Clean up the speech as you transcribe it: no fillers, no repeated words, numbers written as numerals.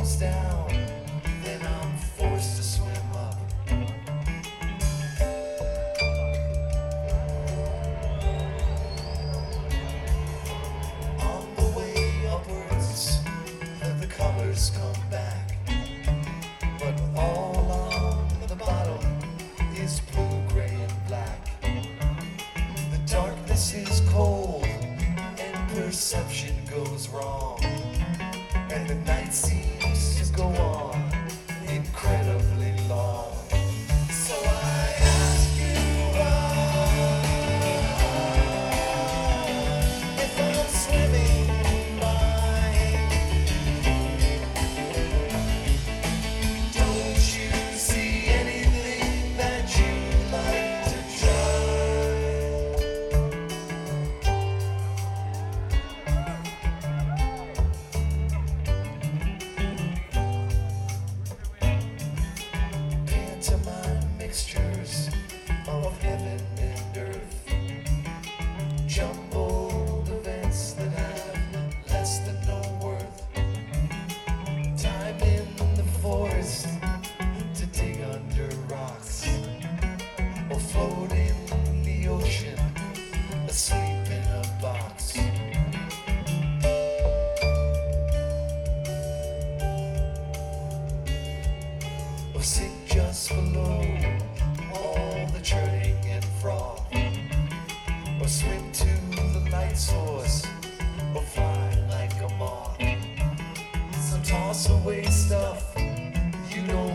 falls down, then I'm forced to swim up. On the way upwards, the colors come back, but all along the bottom is blue, gray, and black. The darkness is cold, and perception goes wrong, and the night seems to go on incredibly long. So I ask you if I'm swimming by. Don't you see anything that you'd like to pantomime mixtures of heaven and earth, jumbled events that have less than no worth. Time in the forest to dig under rocks, or float in the ocean, asleep in a box. Or sit just below all the churning and froth, or swim to the light source, or fly like a moth. So toss away stuff you don't